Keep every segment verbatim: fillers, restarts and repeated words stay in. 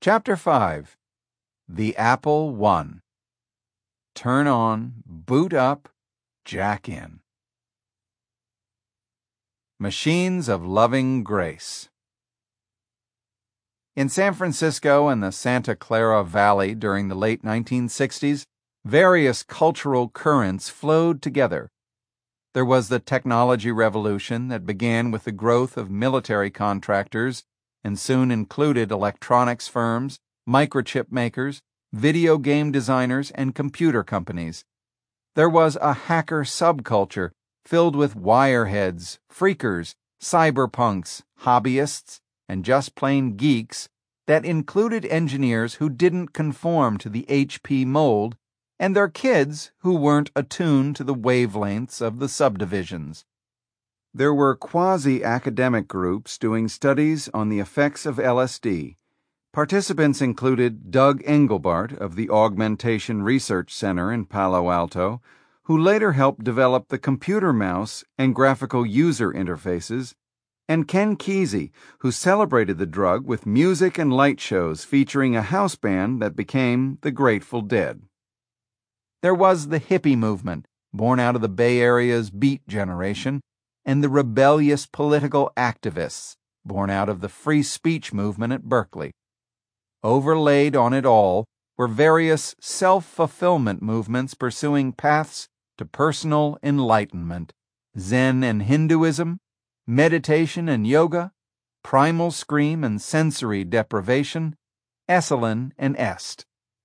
Chapter five. The Apple One. Turn on, boot up, jack in. Machines of Loving Grace. In San Francisco and the Santa Clara Valley during the late nineteen sixties, various cultural currents flowed together. There was the technology revolution that began with the growth of military contractors and soon included electronics firms, microchip makers, video game designers, and computer companies. There was a hacker subculture filled with wireheads, freakers, cyberpunks, hobbyists, and just plain geeks that included engineers who didn't conform to the H P mold and their kids who weren't attuned to the wavelengths of the subdivisions. There were quasi-academic groups doing studies on the effects of L S D. Participants included Doug Engelbart of the Augmentation Research Center in Palo Alto, who later helped develop the computer mouse and graphical user interfaces, and Ken Kesey, who celebrated the drug with music and light shows featuring a house band that became the Grateful Dead. There was the hippie movement, born out of the Bay Area's Beat Generation, and the rebellious political activists, born out of the free speech movement at Berkeley. Overlaid on it all were various self-fulfillment movements pursuing paths to personal enlightenment: Zen and Hinduism, meditation and yoga, primal scream and sensory deprivation, Esalen and Est.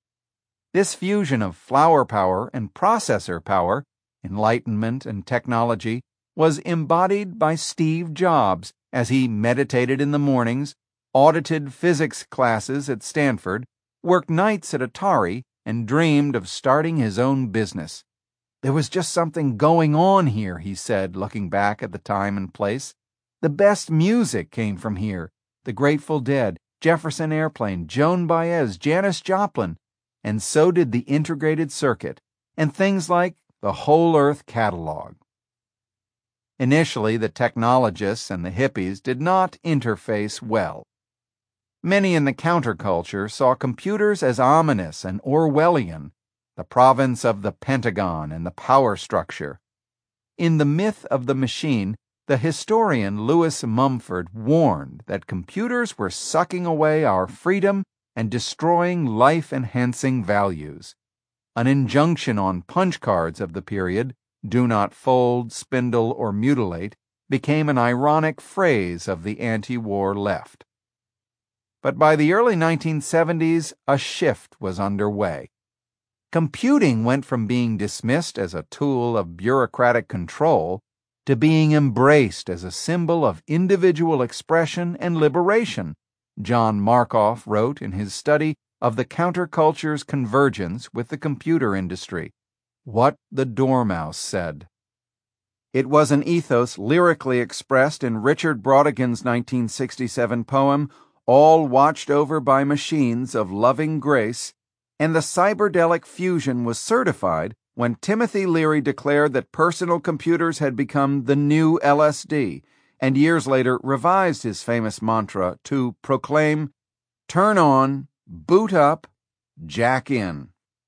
This fusion of flower power and processor power, enlightenment and technology, was embodied by Steve Jobs as he meditated in the mornings, audited physics classes at Stanford, worked nights at Atari, and dreamed of starting his own business. There was just something going on here, he said, looking back at the time and place. The best music came from here: the Grateful Dead, Jefferson Airplane, Joan Baez, Janis Joplin, and so did the integrated circuit, and things like the Whole Earth catalog. Initially, the technologists and the hippies did not interface well. Many in the counterculture saw computers as ominous and Orwellian, the province of the Pentagon and the power structure. In The Myth of the Machine, the historian Lewis Mumford warned that computers were sucking away our freedom and destroying life-enhancing values. An injunction on punch cards of the period, "Do not fold, spindle, or mutilate," became an ironic phrase of the anti-war left. But by the early nineteen seventies, a shift was underway. Computing went from being dismissed as a tool of bureaucratic control to being embraced as a symbol of individual expression and liberation, John Markoff wrote in his study of the counterculture's convergence with the computer industry. What the Dormouse Said. It was an ethos lyrically expressed in Richard Brautigan's nineteen sixty-seven poem, All Watched Over by Machines of Loving Grace, and the cyberdelic fusion was certified when Timothy Leary declared that personal computers had become the new L S D, and years later revised his famous mantra to proclaim, "Turn on, boot up, jack in."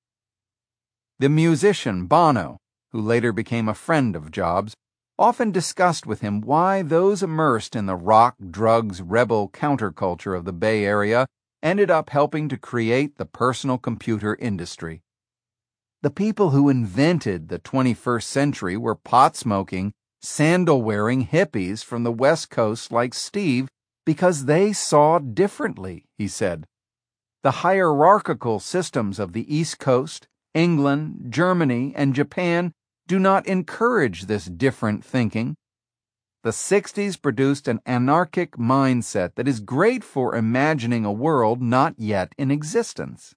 The musician Bono, who later became a friend of Jobs, often discussed with him why those immersed in the rock, drugs, rebel counterculture of the Bay Area ended up helping to create the personal computer industry. The people who invented the twenty-first century were pot-smoking, sandal-wearing hippies from the West Coast like Steve because they saw differently, he said. The hierarchical systems of the East Coast, England, Germany, and Japan do not encourage this different thinking. The sixties produced an anarchic mindset that is great for imagining a world not yet in existence.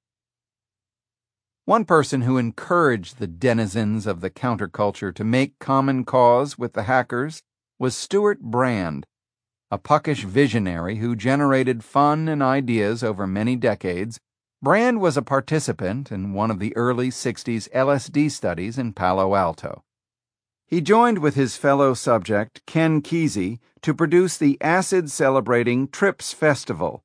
One person who encouraged the denizens of the counterculture to make common cause with the hackers was Stuart Brand, a puckish visionary who generated fun and ideas over many decades. Brand was a participant in one of the early sixties L S D studies in Palo Alto. He joined with his fellow subject, Ken Kesey, to produce the acid-celebrating Trips Festival,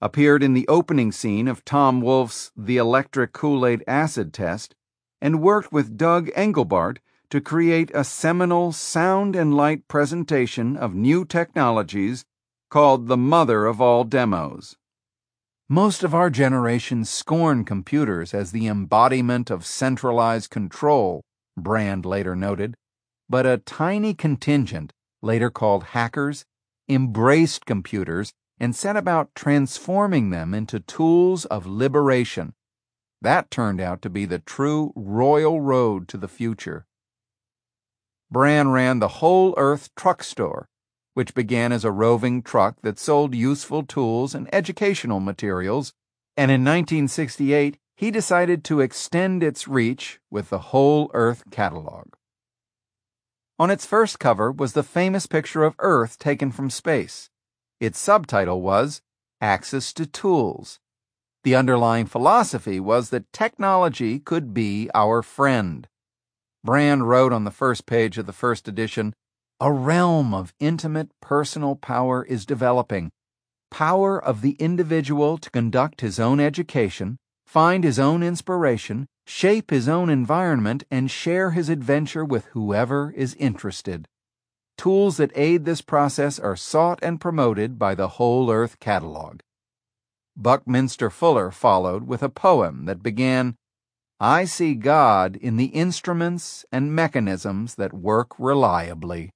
appeared in the opening scene of Tom Wolfe's The Electric Kool-Aid Acid Test, and worked with Doug Engelbart to create a seminal sound and light presentation of new technologies called the mother of all demos. Most of our generation scorn computers as the embodiment of centralized control, Brand later noted, but a tiny contingent, later called hackers, embraced computers and set about transforming them into tools of liberation. That turned out to be the true royal road to the future. Brand ran the Whole Earth Truck Store, which began as a roving truck that sold useful tools and educational materials, and in nineteen sixty-eight he decided to extend its reach with the Whole Earth catalog. On its first cover was the famous picture of Earth taken from space. Its subtitle was Access to Tools. The underlying philosophy was that technology could be our friend. Brand wrote on the first page of the first edition, "A realm of intimate personal power is developing. Power of the individual to conduct his own education, find his own inspiration, shape his own environment, and share his adventure with whoever is interested. Tools that aid this process are sought and promoted by the Whole Earth Catalog." Buckminster Fuller followed with a poem that began, "I see God in the instruments and mechanisms that work reliably."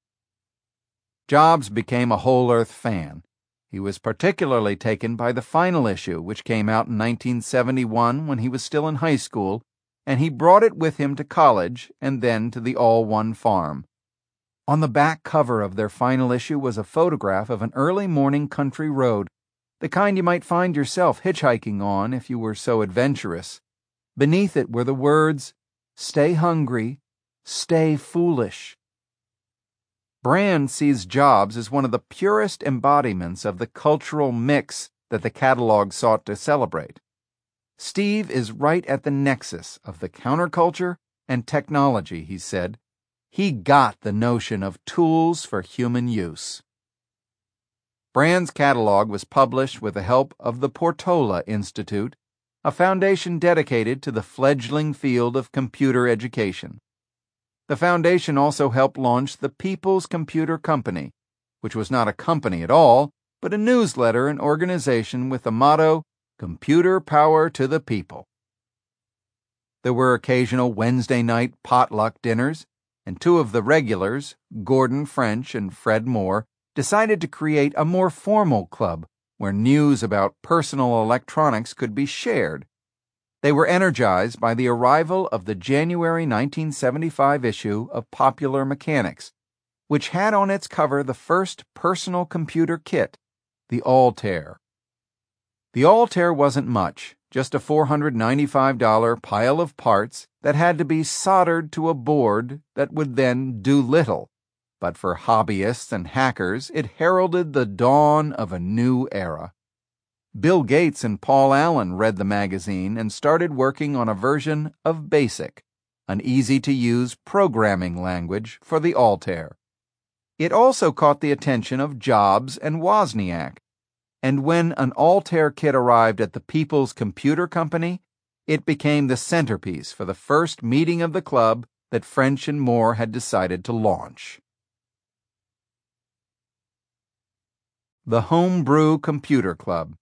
Jobs became a Whole Earth fan. He was particularly taken by the final issue, which came out in nineteen seventy-one when he was still in high school, and he brought it with him to college and then to the All One Farm. On the back cover of their final issue was a photograph of an early morning country road, the kind you might find yourself hitchhiking on if you were so adventurous. Beneath it were the words, "Stay hungry, stay foolish." Brand sees Jobs as one of the purest embodiments of the cultural mix that the catalog sought to celebrate. Steve is right at the nexus of the counterculture and technology, he said. He got the notion of tools for human use. Brand's catalog was published with the help of the Portola Institute, a foundation dedicated to the fledgling field of computer education. The foundation also helped launch the People's Computer Company, which was not a company at all, but a newsletter and organization with the motto, "Computer Power to the People." There were occasional Wednesday night potluck dinners, and two of the regulars, Gordon French and Fred Moore, decided to create a more formal club where news about personal electronics could be shared. They were energized by the arrival of the January nineteen seventy-five issue of Popular Mechanics, which had on its cover the first personal computer kit, the Altair. The Altair wasn't much, just a four hundred ninety-five dollars pile of parts that had to be soldered to a board that would then do little. But for hobbyists and hackers, it heralded the dawn of a new era. Bill Gates and Paul Allen read the magazine and started working on a version of BASIC, an easy-to-use programming language for the Altair. It also caught the attention of Jobs and Wozniak, and when an Altair kit arrived at the People's Computer Company, it became the centerpiece for the first meeting of the club that French and Moore had decided to launch. The Homebrew Computer Club.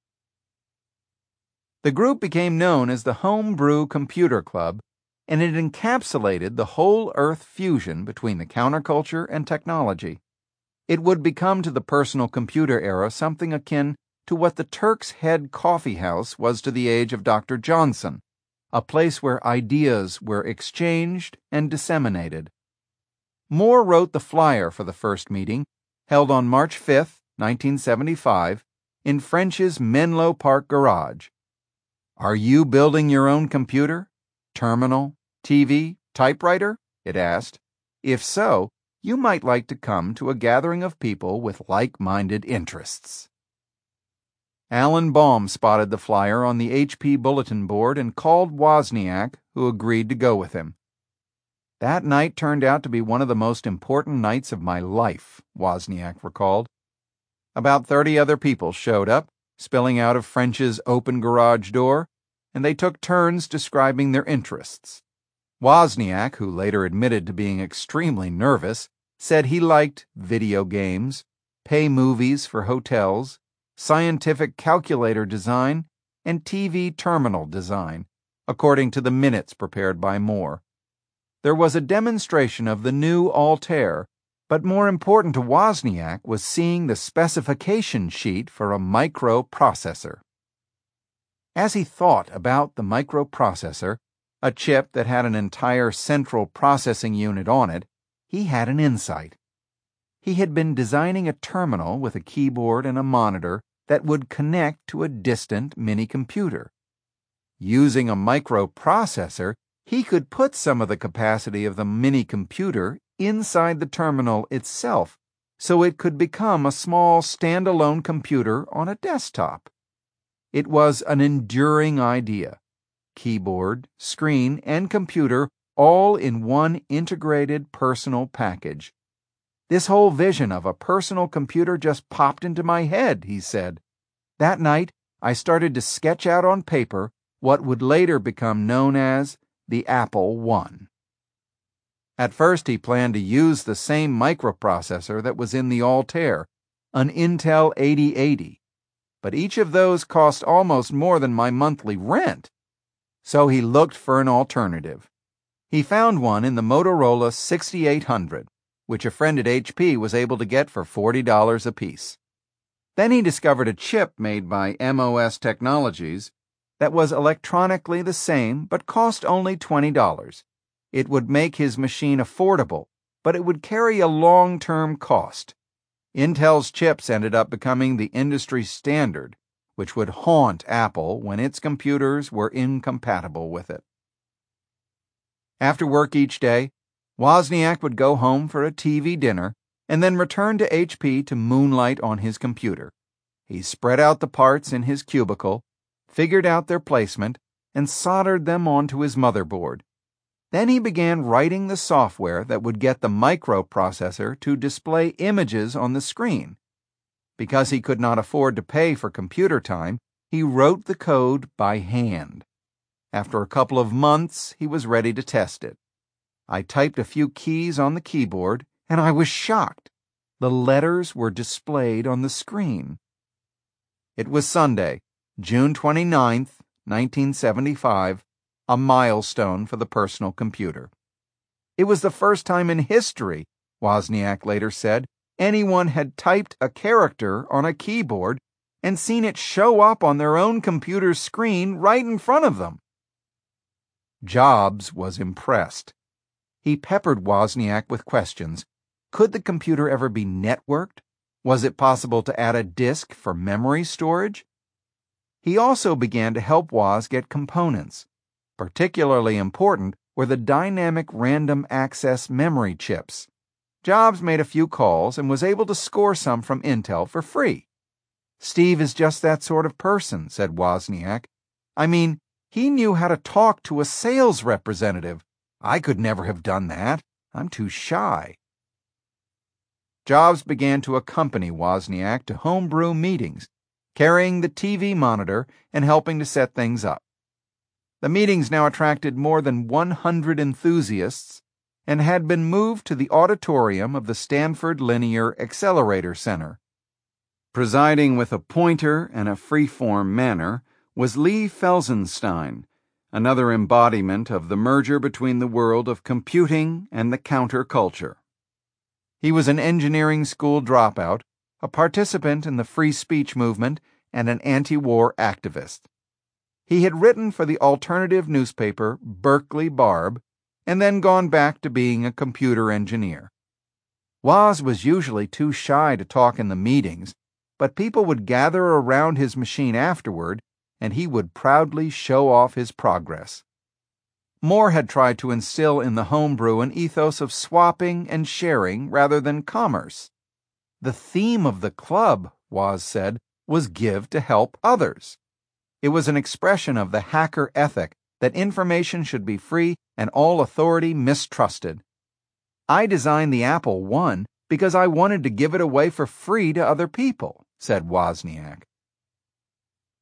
The group became known as the Homebrew Computer Club, and it encapsulated the whole earth fusion between the counterculture and technology. It would become to the personal computer era something akin to what the Turk's Head Coffee House was to the age of Doctor Johnson, a place where ideas were exchanged and disseminated. Moore wrote the flyer for the first meeting, held on March fifth, nineteen seventy-five, in French's Menlo Park garage. "Are you building your own computer, terminal, T V, typewriter?" it asked. "If so, you might like to come to a gathering of people with like-minded interests." Alan Baum spotted the flyer on the H P bulletin board and called Wozniak, who agreed to go with him. "That night turned out to be one of the most important nights of my life," Wozniak recalled. About thirty other people showed up, spilling out of French's open garage door, and they took turns describing their interests. Wozniak, who later admitted to being extremely nervous, said he liked video games, pay movies for hotels, scientific calculator design, and T V terminal design, according to the minutes prepared by Moore. There was a demonstration of the new Altair, but more important to Wozniak was seeing the specification sheet for a microprocessor. As he thought about the microprocessor, a chip that had an entire central processing unit on it, he had an insight. He had been designing a terminal with a keyboard and a monitor that would connect to a distant mini-computer. Using a microprocessor, he could put some of the capacity of the mini-computer inside the terminal itself, so it could become a small standalone computer on a desktop. It was an enduring idea. Keyboard, screen, and computer all in one integrated personal package. This whole vision of a personal computer just popped into my head, he said. That night, I started to sketch out on paper what would later become known as the Apple one. At first, he planned to use the same microprocessor that was in the Altair, an Intel eighty eighty, but each of those cost almost more than my monthly rent. So he looked for an alternative. He found one in the Motorola sixty-eight hundred, which a friend at H P was able to get for forty dollars apiece. Then he discovered a chip made by M O S Technologies that was electronically the same but cost only twenty dollars. It would make his machine affordable, but it would carry a long-term cost. Intel's chips ended up becoming the industry standard, which would haunt Apple when its computers were incompatible with it. After work each day, Wozniak would go home for a T V dinner and then return to H P to moonlight on his computer. He spread out the parts in his cubicle, figured out their placement, and soldered them onto his motherboard. Then he began writing the software that would get the microprocessor to display images on the screen. Because he could not afford to pay for computer time, he wrote the code by hand. After a couple of months, he was ready to test it. I typed a few keys on the keyboard, and I was shocked. The letters were displayed on the screen. It was Sunday, June twenty-ninth, nineteen seventy-five, a milestone for the personal computer. It was the first time in history, Wozniak later said, anyone had typed a character on a keyboard and seen it show up on their own computer's screen right in front of them. Jobs was impressed. He peppered Wozniak with questions. Could the computer ever be networked? Was it possible to add a disk for memory storage? He also began to help Woz get components. Particularly important were the dynamic random access memory chips. Jobs made a few calls and was able to score some from Intel for free. Steve is just that sort of person, said Wozniak. I mean, he knew how to talk to a sales representative. I could never have done that. I'm too shy. Jobs began to accompany Wozniak to homebrew meetings, carrying the T V monitor and helping to set things up. The meetings now attracted more than one hundred enthusiasts and had been moved to the auditorium of the Stanford Linear Accelerator Center. Presiding with a pointer and a free-form manner was Lee Felsenstein, another embodiment of the merger between the world of computing and the counterculture. He was an engineering school dropout, a participant in the free speech movement, and an anti-war activist. He had written for the alternative newspaper Berkeley Barb and then gone back to being a computer engineer. Woz was usually too shy to talk in the meetings, but people would gather around his machine afterward, and he would proudly show off his progress. Moore had tried to instill in the homebrew an ethos of swapping and sharing rather than commerce. The theme of the club, Woz said, was give to help others. It was an expression of the hacker ethic that information should be free and all authority mistrusted. I designed the Apple one because I wanted to give it away for free to other people, said Wozniak.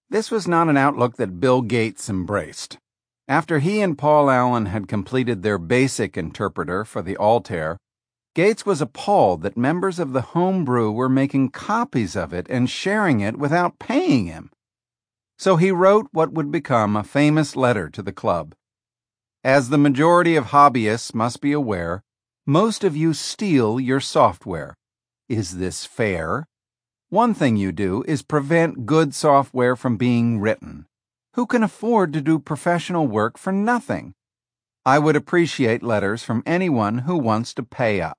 This was not an outlook that Bill Gates embraced. After he and Paul Allen had completed their basic interpreter for the Altair, Gates was appalled that members of the homebrew were making copies of it and sharing it without paying him. So he wrote what would become a famous letter to the club. As the majority of hobbyists must be aware, most of you steal your software. Is this fair? One thing you do is prevent good software from being written. Who can afford to do professional work for nothing? I would appreciate letters from anyone who wants to pay up.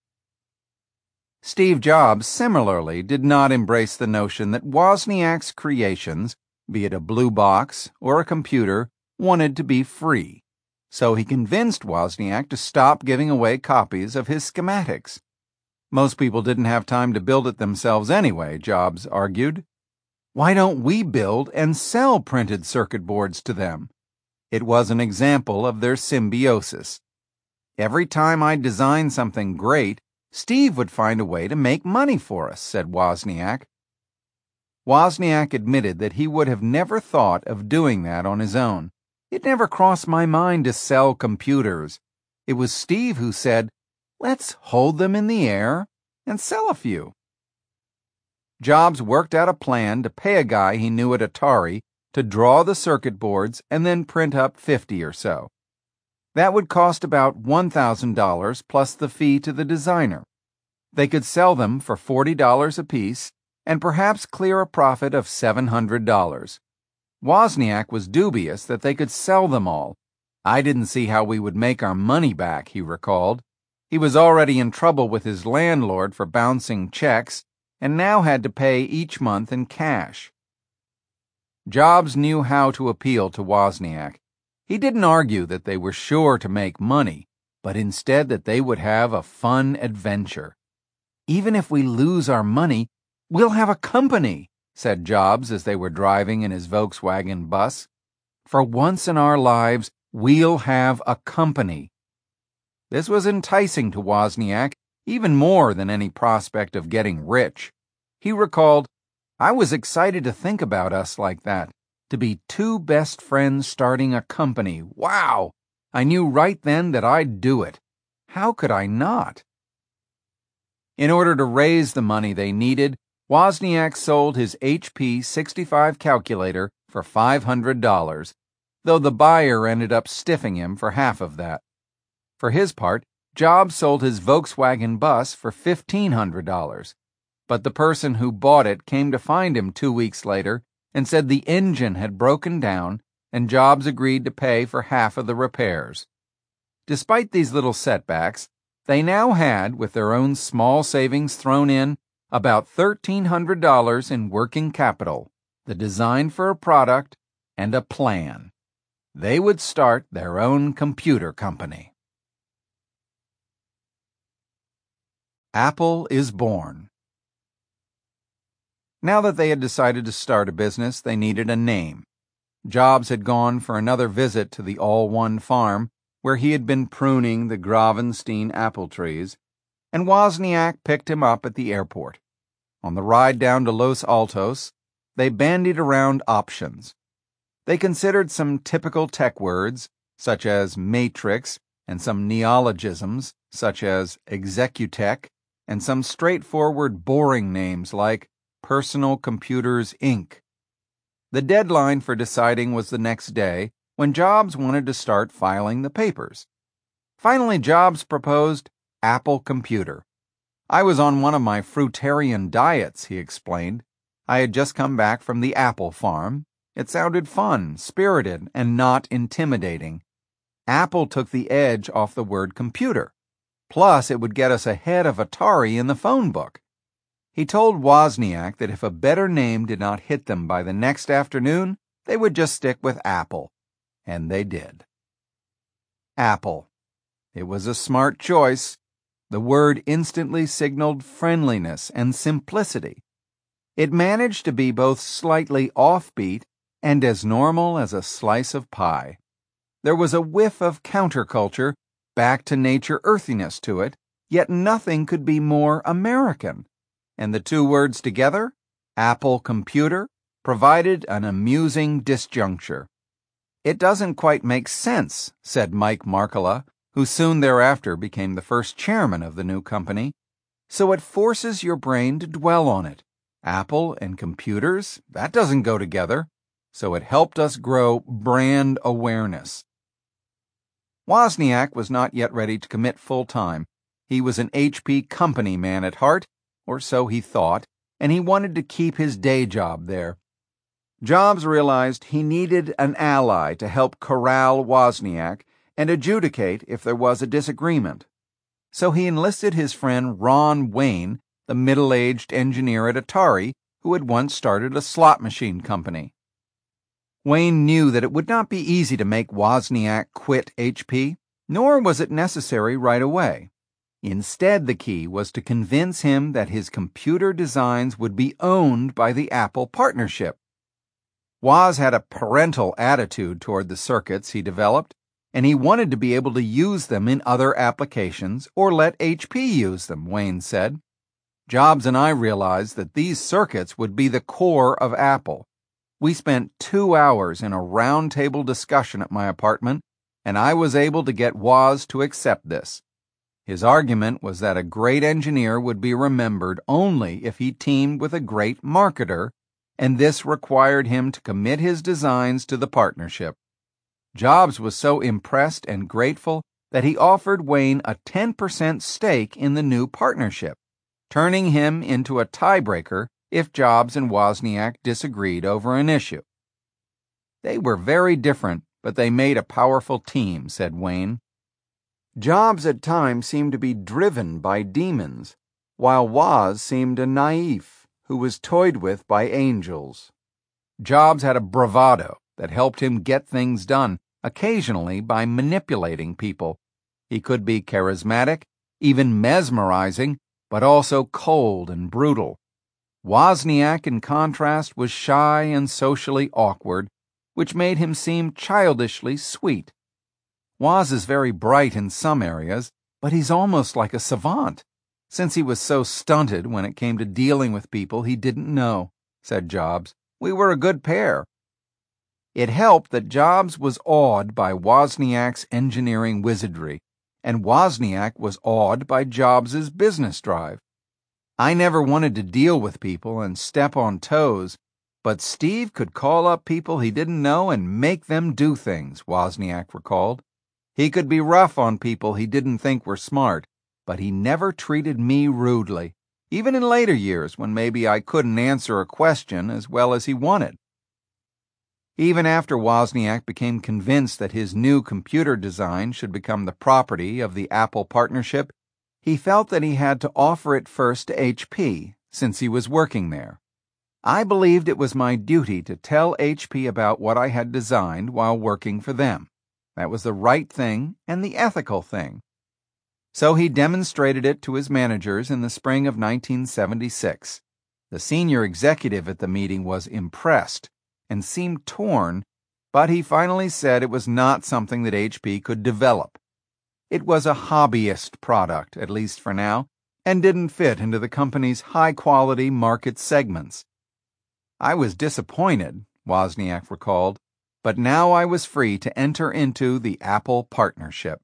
Steve Jobs similarly did not embrace the notion that Wozniak's creations, be it a blue box or a computer, wanted to be free. So he convinced Wozniak to stop giving away copies of his schematics. Most people didn't have time to build it themselves anyway, Jobs argued. Why don't we build and sell printed circuit boards to them? It was an example of their symbiosis. Every time I designed something great, Steve would find a way to make money for us, said Wozniak. Wozniak admitted that he would have never thought of doing that on his own. It never crossed my mind to sell computers. It was Steve who said, let's hold them in the air and sell a few. Jobs worked out a plan to pay a guy he knew at Atari to draw the circuit boards and then print up fifty or so. That would cost about one thousand dollars plus the fee to the designer. They could sell them for forty dollars apiece and perhaps clear a profit of seven hundred dollars. Wozniak was dubious that they could sell them all. I didn't see how we would make our money back, he recalled. He was already in trouble with his landlord for bouncing checks and now had to pay each month in cash. Jobs knew how to appeal to Wozniak. He didn't argue that they were sure to make money, but instead that they would have a fun adventure. Even if we lose our money, we'll have a company, said Jobs as they were driving in his Volkswagen bus. For once in our lives, we'll have a company. This was enticing to Wozniak, even more than any prospect of getting rich. He recalled, I was excited to think about us like that, to be two best friends starting a company. Wow! I knew right then that I'd do it. How could I not? In order to raise the money they needed, Wozniak sold his H P sixty-five calculator for five hundred dollars, though the buyer ended up stiffing him for half of that. For his part, Jobs sold his Volkswagen bus for fifteen hundred dollars, but the person who bought it came to find him two weeks later and said the engine had broken down, and Jobs agreed to pay for half of the repairs. Despite these little setbacks, they now had, with their own small savings thrown in, about thirteen hundred dollars in working capital, the design for a product, and a plan. They would start their own computer company. Apple is born. Now that they had decided to start a business, they needed a name. Jobs had gone for another visit to the All One farm, where he had been pruning the Gravenstein apple trees, and Wozniak picked him up at the airport. On the ride down to Los Altos, they bandied around options. They considered some typical tech words, such as matrix, and some neologisms, such as Executech, and some straightforward boring names like Personal Computers, Incorporated. The deadline for deciding was the next day, when Jobs wanted to start filing the papers. Finally, Jobs proposed Apple Computer. I was on one of my fruitarian diets, he explained. I had just come back from the apple farm. It sounded fun, spirited, and not intimidating. Apple took the edge off the word computer. Plus, it would get us ahead of Atari in the phone book. He told Wozniak that if a better name did not hit them by the next afternoon, they would just stick with Apple. And they did. Apple. It was a smart choice. The word instantly signaled friendliness and simplicity. It managed to be both slightly offbeat and as normal as a slice of pie. There was a whiff of counterculture, back-to-nature earthiness to it, yet nothing could be more American. And the two words together, Apple Computer, provided an amusing disjuncture. "It doesn't quite make sense," said Mike Markkula, who soon thereafter became the first chairman of the new company. "So it forces your brain to dwell on it. Apple and computers, that doesn't go together." So it helped us grow brand awareness. Wozniak was not yet ready to commit full-time. He was an H P company man at heart, or so he thought, and he wanted to keep his day job there. Jobs realized he needed an ally to help corral Wozniak and adjudicate if there was a disagreement. So he enlisted his friend Ron Wayne, the middle-aged engineer at Atari, who had once started a slot machine company. Wayne knew that it would not be easy to make Wozniak quit H P, nor was it necessary right away. Instead, the key was to convince him that his computer designs would be owned by the Apple partnership. Woz had a parental attitude toward the circuits he developed, and he wanted to be able to use them in other applications or let H P use them, Wayne said. Jobs and I realized that these circuits would be the core of Apple. We spent two hours in a round-table discussion at my apartment, and I was able to get Woz to accept this. His argument was that a great engineer would be remembered only if he teamed with a great marketer, and this required him to commit his designs to the partnership. Jobs was so impressed and grateful that he offered Wayne a ten percent stake in the new partnership, turning him into a tiebreaker if Jobs and Wozniak disagreed over an issue. "They were very different, but they made a powerful team," said Wayne. Jobs at times seemed to be driven by demons, while Woz seemed a naif who was toyed with by angels. Jobs had a bravado that helped him get things done, occasionally by manipulating people. He could be charismatic, even mesmerizing, but also cold and brutal. Wozniak, in contrast, was shy and socially awkward, which made him seem childishly sweet. Woz is very bright in some areas, but he's almost like a savant, since he was so stunted when it came to dealing with people he didn't know, said Jobs. "We were a good pair." It helped that Jobs was awed by Wozniak's engineering wizardry, and Wozniak was awed by Jobs's business drive. "I never wanted to deal with people and step on toes, but Steve could call up people he didn't know and make them do things," Wozniak recalled. "He could be rough on people he didn't think were smart, but he never treated me rudely, even in later years when maybe I couldn't answer a question as well as he wanted." Even after Wozniak became convinced that his new computer design should become the property of the Apple partnership, he felt that he had to offer it first to H P, since he was working there. "I believed it was my duty to tell H P about what I had designed while working for them. That was the right thing and the ethical thing." So he demonstrated it to his managers in the spring of nineteen seventy-six. The senior executive at the meeting was impressed and seemed torn, but he finally said it was not something that H P could develop. It was a hobbyist product, at least for now, and didn't fit into the company's high-quality market segments. "I was disappointed," Wozniak recalled, "but now I was free to enter into the Apple partnership."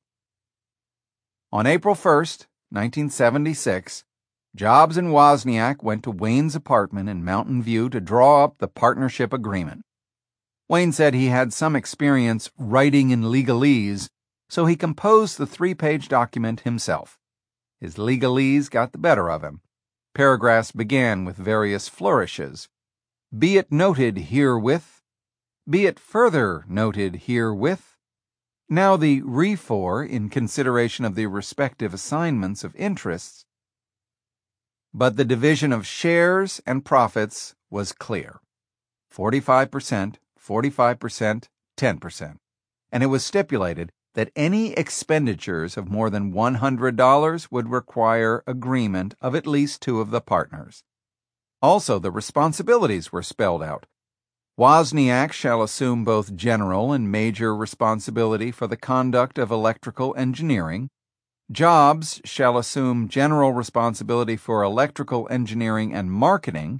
On April first, nineteen seventy-six, Jobs and Wozniak went to Wayne's apartment in Mountain View to draw up the partnership agreement. Wayne said he had some experience writing in legalese, so he composed the three-page document himself. His legalese got the better of him. Paragraphs began with various flourishes. "Be it noted herewith," "Be it further noted herewith." Now the refor in consideration of the respective assignments of interests. But the division of shares and profits was clear. forty-five percent, forty-five percent, ten percent. And it was stipulated that any expenditures of more than one hundred dollars would require agreement of at least two of the partners. Also, the responsibilities were spelled out. Wozniak shall assume both general and major responsibility for the conduct of electrical engineering. Jobs shall assume general responsibility for electrical engineering and marketing,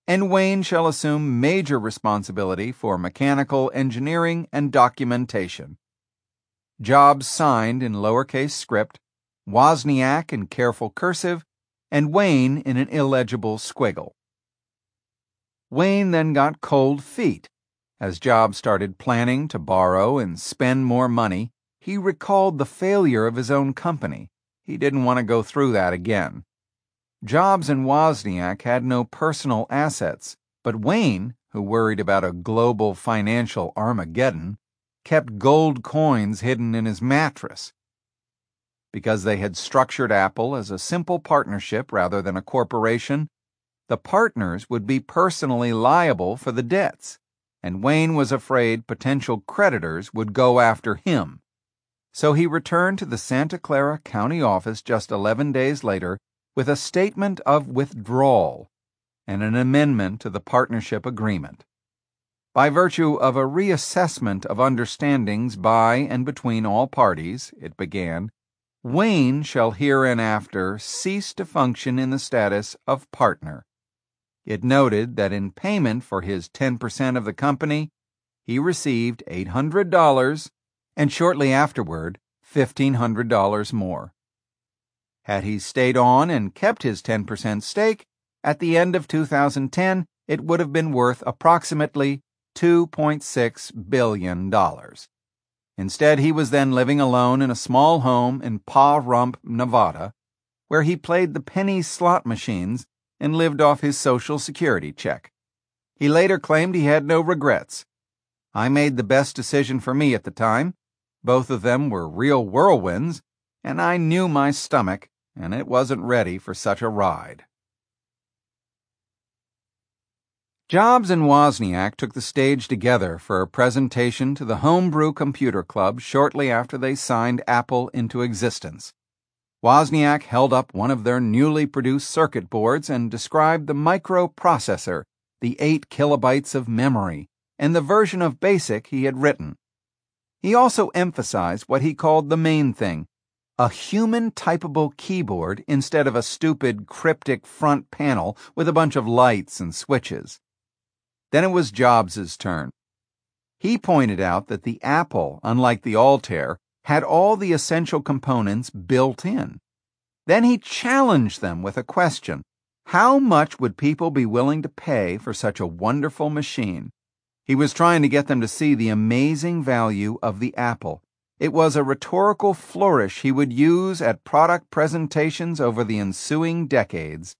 and Wayne shall assume major responsibility for mechanical engineering and documentation. Jobs signed in lowercase script, Wozniak in careful cursive, and Wayne in an illegible squiggle. Wayne then got cold feet. As Jobs started planning to borrow and spend more money, he recalled the failure of his own company. He didn't want to go through that again. Jobs and Wozniak had no personal assets, but Wayne, who worried about a global financial Armageddon, kept gold coins hidden in his mattress. Because they had structured Apple as a simple partnership rather than a corporation, the partners would be personally liable for the debts, and Wayne was afraid potential creditors would go after him. So he returned to the Santa Clara County office just eleven days later with a statement of withdrawal and an amendment to the partnership agreement. By virtue of a reassessment of understandings by and between all parties, it began, Wayne shall hereinafter cease to function in the status of partner. It noted that in payment for his ten percent of the company, he received eight hundred dollars and shortly afterward, fifteen hundred dollars more. Had he stayed on and kept his ten percent stake, at the end of two thousand ten, it would have been worth approximately two point six billion dollars. Instead, he was then living alone in a small home in Pahrump, Nevada, where he played the penny slot machines and lived off his Social Security check. He later claimed he had no regrets. I made the best decision for me at the time. Both of them were real whirlwinds, and I knew my stomach, and it wasn't ready for such a ride. Jobs and Wozniak took the stage together for a presentation to the Homebrew Computer Club shortly after they signed Apple into existence. Wozniak held up one of their newly produced circuit boards and described the microprocessor, the eight kilobytes of memory, and the version of BASIC he had written. He also emphasized what he called the main thing, a human typable keyboard instead of a stupid cryptic front panel with a bunch of lights and switches. Then it was Jobs' turn. He pointed out that the Apple, unlike the Altair, had all the essential components built in. Then he challenged them with a question. How much would people be willing to pay for such a wonderful machine? He was trying to get them to see the amazing value of the Apple. It was a rhetorical flourish he would use at product presentations over the ensuing decades.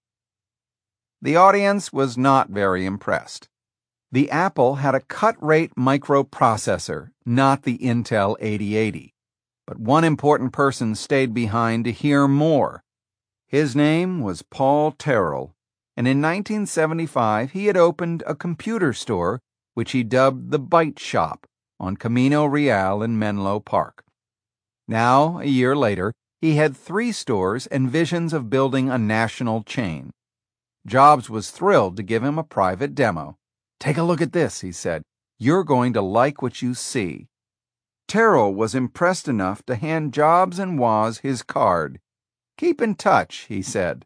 The audience was not very impressed. The Apple had a cut-rate microprocessor, not the Intel eighty eighty. But one important person stayed behind to hear more. His name was Paul Terrell, and in nineteen seventy-five he had opened a computer store which he dubbed the Byte Shop on Camino Real in Menlo Park. Now, a year later, he had three stores and visions of building a national chain. Jobs was thrilled to give him a private demo. "Take a look at this," he said. "You're going to like what you see." Terrell was impressed enough to hand Jobs and Woz his card. "Keep in touch," he said.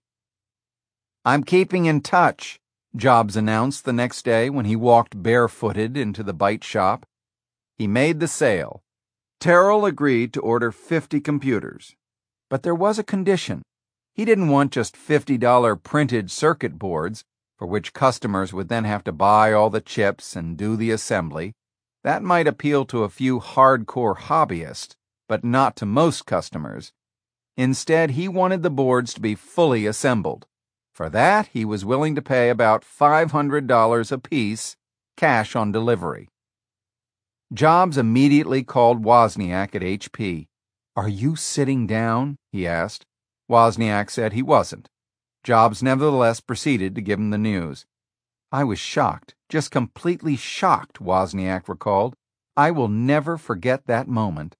"I'm keeping in touch," Jobs announced the next day when he walked barefooted into the Byte Shop. He made the sale. Terrell agreed to order fifty computers. But there was a condition. He didn't want just fifty dollar printed circuit boards, for which customers would then have to buy all the chips and do the assembly. That might appeal to a few hardcore hobbyists, but not to most customers. Instead, he wanted the boards to be fully assembled. For that, he was willing to pay about five hundred dollars apiece, cash on delivery. Jobs immediately called Wozniak at H P. "Are you sitting down?" he asked. Wozniak said he wasn't. Jobs nevertheless proceeded to give him the news. "I was shocked, just completely shocked," Wozniak recalled. "I will never forget that moment."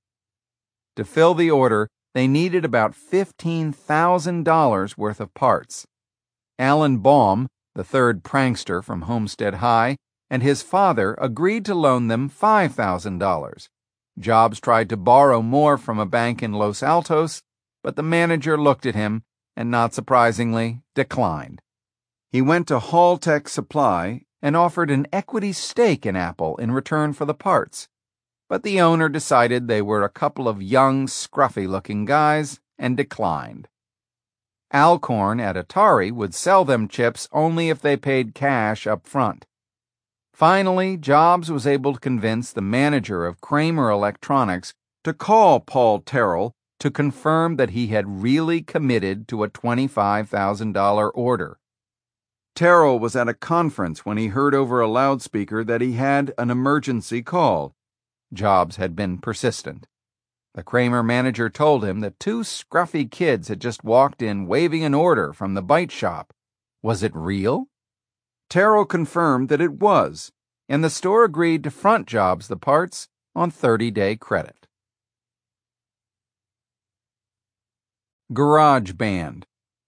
To fill the order, they needed about fifteen thousand dollars worth of parts. Alan Baum, the third prankster from Homestead High, and his father agreed to loan them five thousand dollars. Jobs tried to borrow more from a bank in Los Altos, but the manager looked at him and, not surprisingly, declined. He went to Haltech Supply and offered an equity stake in Apple in return for the parts, but the owner decided they were a couple of young, scruffy-looking guys and declined. Alcorn at Atari would sell them chips only if they paid cash up front. Finally, Jobs was able to convince the manager of Kramer Electronics to call Paul Terrell to confirm that he had really committed to a twenty-five thousand dollars order. Terrell was at a conference when he heard over a loudspeaker that he had an emergency call. Jobs had been persistent. The Kramer manager told him that two scruffy kids had just walked in waving an order from the bite shop. Was it real? Terrell confirmed that it was, and the store agreed to front Jobs the parts on thirty-day credit. Garage Band.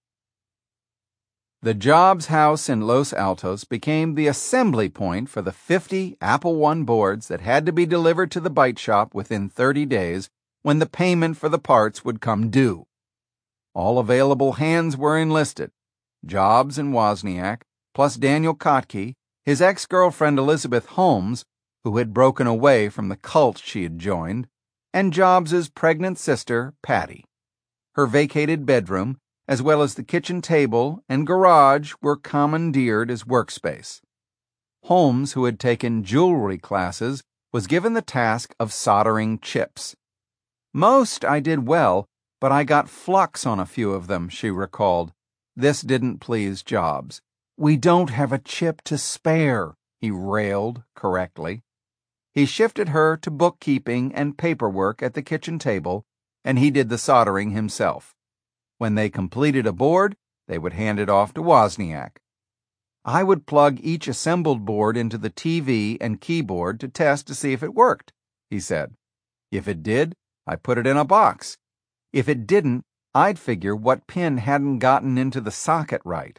The Jobs house in Los Altos became the assembly point for the fifty Apple one boards that had to be delivered to the bite shop within thirty days when the payment for the parts would come due. All available hands were enlisted: Jobs and Wozniak, plus Daniel Kotke, his ex-girlfriend Elizabeth Holmes, who had broken away from the cult she had joined, and Jobs's pregnant sister, Patty. Her vacated bedroom, as well as the kitchen table and garage, were commandeered as workspace. Holmes, who had taken jewelry classes, was given the task of soldering chips. Most I did well, but I got flux on a few of them, she recalled. This didn't please Jobs. We don't have a chip to spare, he railed correctly. He shifted her to bookkeeping and paperwork at the kitchen table, and he did the soldering himself. When they completed a board, they would hand it off to Wozniak. I would plug each assembled board into the T V and keyboard to test to see if it worked, he said. If it did, I put it in a box. If it didn't, I'd figure what pin hadn't gotten into the socket right.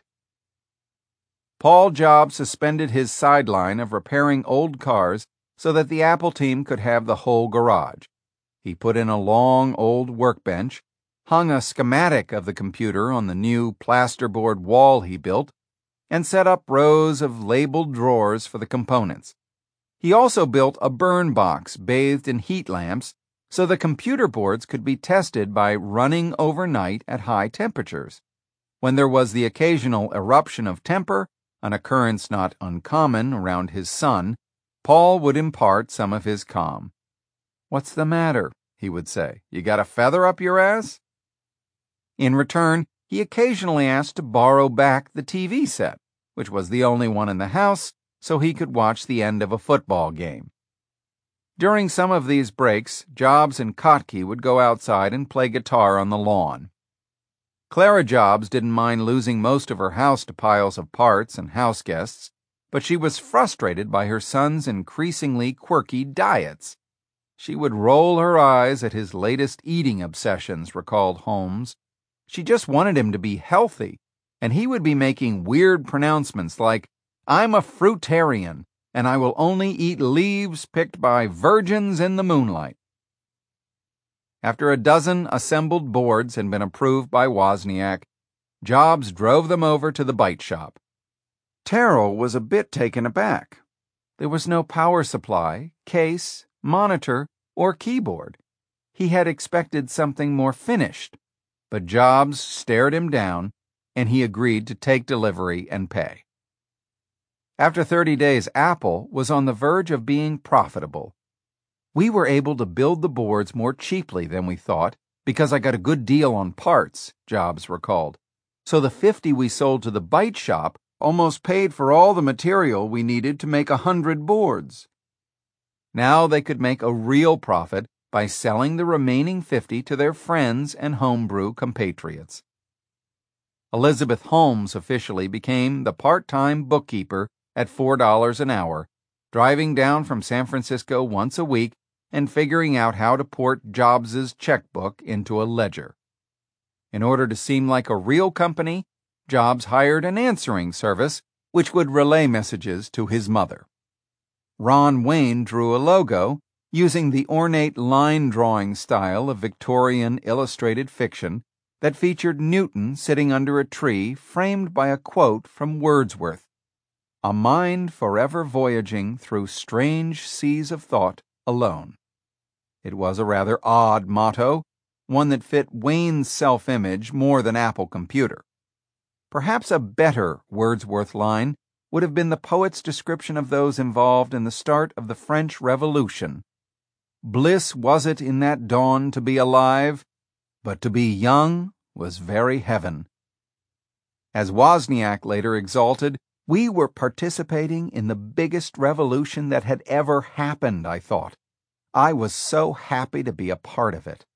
Paul Jobs suspended his sideline of repairing old cars so that the Apple team could have the whole garage. He put in a long old workbench, hung a schematic of the computer on the new plasterboard wall he built, and set up rows of labeled drawers for the components. He also built a burn box bathed in heat lamps so the computer boards could be tested by running overnight at high temperatures. When there was the occasional eruption of temper, an occurrence not uncommon around his son, Paul would impart some of his calm. "What's the matter?" he would say. "You got a feather up your ass?" In return, he occasionally asked to borrow back the T V set, which was the only one in the house, so he could watch the end of a football game. During some of these breaks, Jobs and Kotke would go outside and play guitar on the lawn. Clara Jobs didn't mind losing most of her house to piles of parts and house guests, but she was frustrated by her son's increasingly quirky diets. She would roll her eyes at his latest eating obsessions, recalled Holmes. She just wanted him to be healthy, and he would be making weird pronouncements like, "I'm a fruitarian, and I will only eat leaves picked by virgins in the moonlight." After a dozen assembled boards had been approved by Wozniak, Jobs drove them over to the bite shop. Terrell was a bit taken aback. There was no power supply, case, monitor, or keyboard. He had expected something more finished, but Jobs stared him down, and he agreed to take delivery and pay. After thirty days, Apple was on the verge of being profitable. "We were able to build the boards more cheaply than we thought because I got a good deal on parts," Jobs recalled. "So the fifty we sold to the bite shop almost paid for all the material we needed to make a hundred boards." Now they could make a real profit by selling the remaining fifty to their friends and homebrew compatriots. Elizabeth Holmes officially became the part-time bookkeeper at four dollars an hour, driving down from San Francisco once a week and figuring out how to port Jobs's checkbook into a ledger. In order to seem like a real company, Jobs hired an answering service which would relay messages to his mother. Ron Wayne drew a logo using the ornate line-drawing style of Victorian illustrated fiction that featured Newton sitting under a tree framed by a quote from Wordsworth, "A mind forever voyaging through strange seas of thought alone." It was a rather odd motto, one that fit Wayne's self-image more than Apple Computer. Perhaps a better Wordsworth line would have been the poet's description of those involved in the start of the French Revolution. "Bliss was it in that dawn to be alive, but to be young was very heaven." As Wozniak later exalted, "We were participating in the biggest revolution that had ever happened, I thought. I was so happy to be a part of it."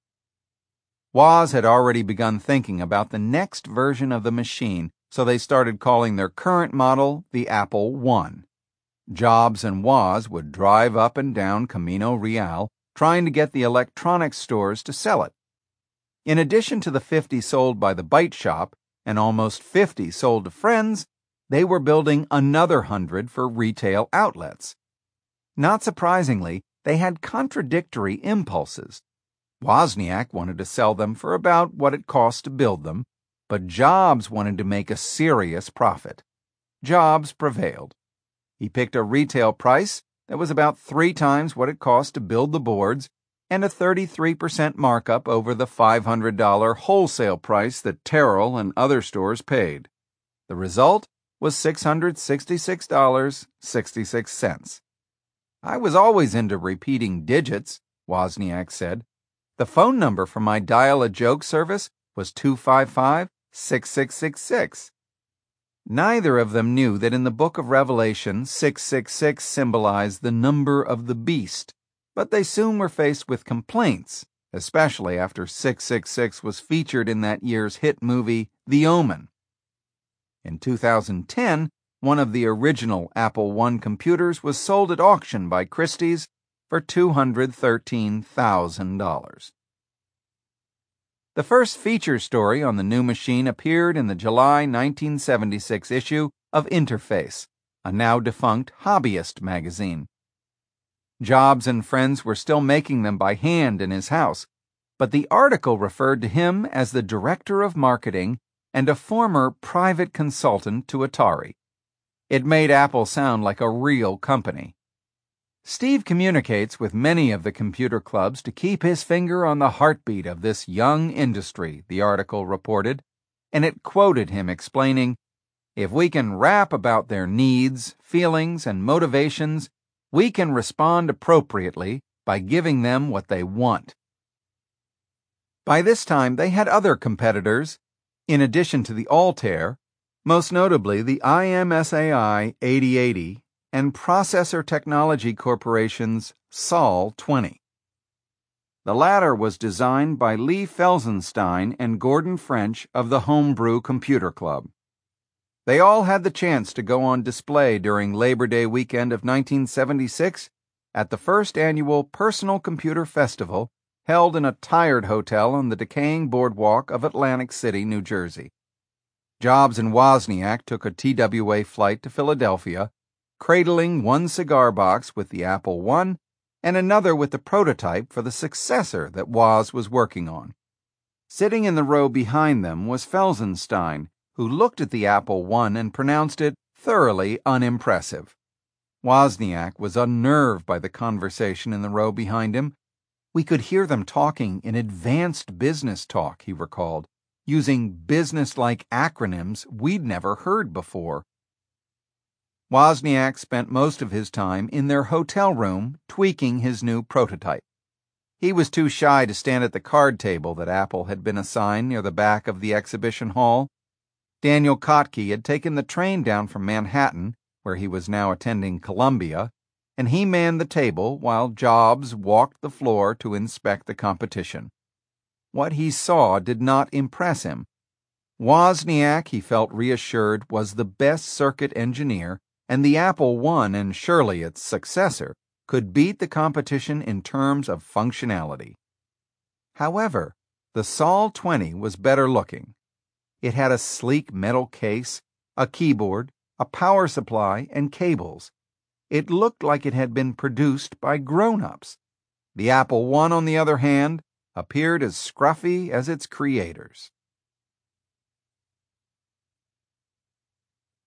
Woz had already begun thinking about the next version of the machine, so they started calling their current model the Apple one. Jobs and Woz would drive up and down Camino Real, trying to get the electronics stores to sell it. In addition to the fifty sold by the Byte Shop and almost fifty sold to friends, they were building another hundred for retail outlets. Not surprisingly, they had contradictory impulses. Wozniak wanted to sell them for about what it cost to build them, but Jobs wanted to make a serious profit. Jobs prevailed. He picked a retail price that was about three times what it cost to build the boards and a thirty-three percent markup over the five hundred dollars wholesale price that Terrell and other stores paid. The result was six hundred sixty-six dollars and sixty-six cents. "I was always into repeating digits," Wozniak said. "The phone number for my dial-a-joke service was two five five, six six six six. Neither of them knew that in the Book of Revelation, six six six symbolized the number of the beast, but they soon were faced with complaints, especially after six six six was featured in that year's hit movie, The Omen. In two thousand ten, one of the original Apple one computers was sold at auction by Christie's for two hundred thirteen thousand dollars. The first feature story on the new machine appeared in the July nineteen seventy-six issue of Interface, a now-defunct hobbyist magazine. Jobs and friends were still making them by hand in his house, but the article referred to him as the director of marketing and a former private consultant to Atari. It made Apple sound like a real company. Steve communicates with many of the computer clubs to keep his finger on the heartbeat of this young industry, the article reported, and it quoted him explaining, "If we can rap about their needs, feelings, and motivations, we can respond appropriately by giving them what they want." By this time, they had other competitors, in addition to the Altair, most notably the I M S A I eighty eighty and Processor Technology Corporation's S O L twenty. The latter was designed by Lee Felsenstein and Gordon French of the Homebrew Computer Club. They all had the chance to go on display during Labor Day weekend of nineteen seventy-six at the first annual Personal Computer Festival held in a tired hotel on the decaying boardwalk of Atlantic City, New Jersey. Jobs and Wozniak took a T W A flight to Philadelphia, cradling one cigar box with the Apple one and another with the prototype for the successor that Woz was working on. Sitting in the row behind them was Felsenstein, who looked at the Apple one and pronounced it thoroughly unimpressive. Wozniak was unnerved by the conversation in the row behind him. "We could hear them talking in advanced business talk," he recalled, using business-like acronyms we'd never heard before. Wozniak spent most of his time in their hotel room tweaking his new prototype. He was too shy to stand at the card table that Apple had been assigned near the back of the exhibition hall. Daniel Kotke had taken the train down from Manhattan, where he was now attending Columbia, and he manned the table while Jobs walked the floor to inspect the competition. What he saw did not impress him. Wozniak, he felt reassured, was the best circuit engineer, and the Apple one, and surely its successor, could beat the competition in terms of functionality. However, the S O L twenty was better looking. It had a sleek metal case, a keyboard, a power supply, and cables. It looked like it had been produced by grown-ups. The Apple one, on the other hand, appeared as scruffy as its creators.